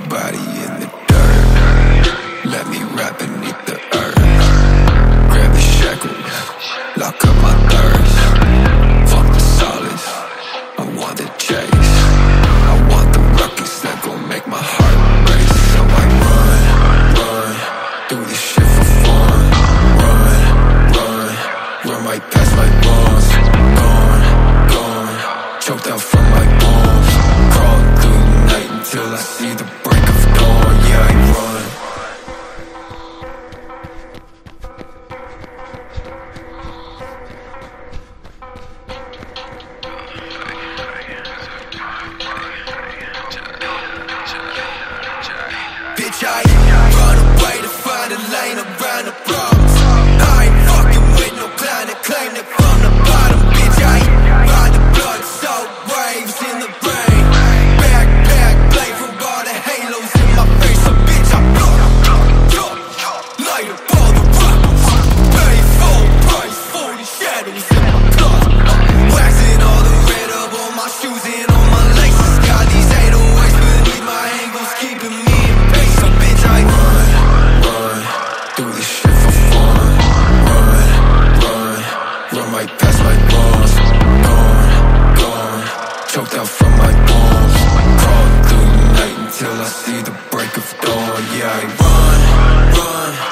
body in the dirt. Let me rap beneath the earth. Grab the shackles, lock up my thirst. Fuck the solids, I want the chase. I want the ruckus that gon' make my heart race. So I run, do this shit for fun. Run right past my bones. Gone, choked out from my bones. Crawl through the night until I see the break of dawn. Yeah, I run. Bitch, I run away to find a lane around the problems. I ain't fucking with no clown that claim that from the bottom. Bitch, I ride the blood, salt waves in the rain. Backpack, blade from all the halos in my face. So bitch, I light up all the rockets. Pay full price for the shadows in my closet. Waxing all the red up on my shoes and on my laces. Got these 808s beneath my ankles, keeping me in pace. So bitch, I run, do this shit for fun. Run right past my bones. Gone, choked out from my bones. Crawl through the night until I see the break of dawn. Yeah, I run.